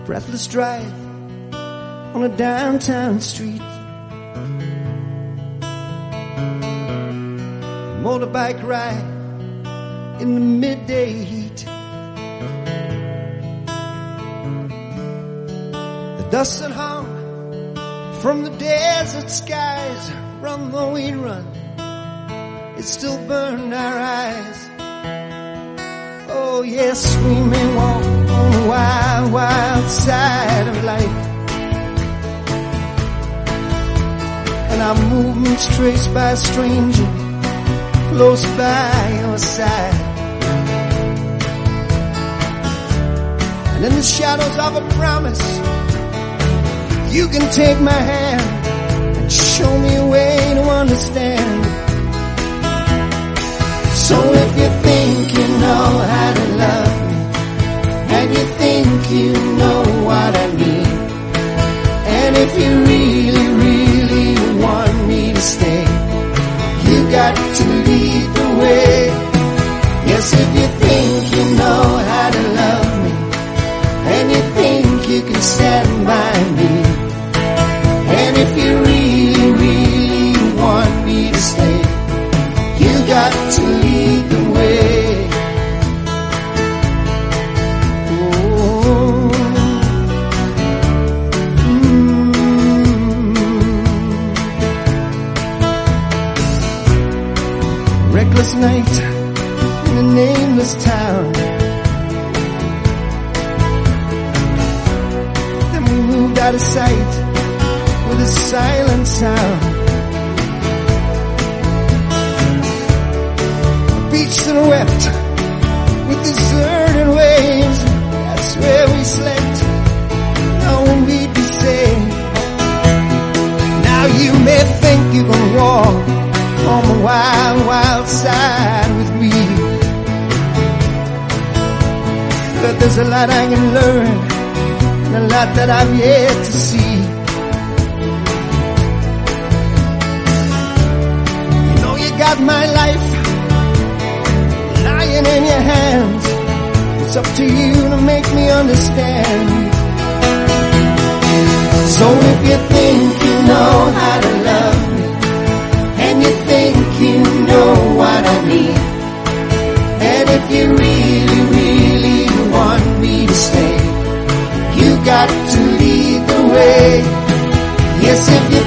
breathless drive on a downtown street. Motorbike ride in the midday heat. The dust that hung from the desert skies, run though we run, it still burned our eyes. Oh yes, we may walk on the wild, wild side of life, and our movements traced by a stranger close by your side. And in the shadows of a promise, you can take my hand and show me a way to understand. So if you think you know how to love me, and you think you know what I mean, and if you really, really want me to stay, you got to lead the way. Yes, if you think you know how to love me, and you think you can stand by me, and if you really, really want me to stay, you got to lead the way. Reckless night in a nameless town. Then we moved out of sight with a silent sound. A beach that wept with deserted waves, that's where we slept, knowing we'd be safe. Now you may think you can walk on the wild, wild side with me, but there's a lot I can learn and a lot that I've yet to see. You know you got my life lying in your hands. It's up to you to make me understand. So if you think you know how to love me, and you think you know what I mean, and if you really, really want me to stay, you got to lead the way. Yes, if you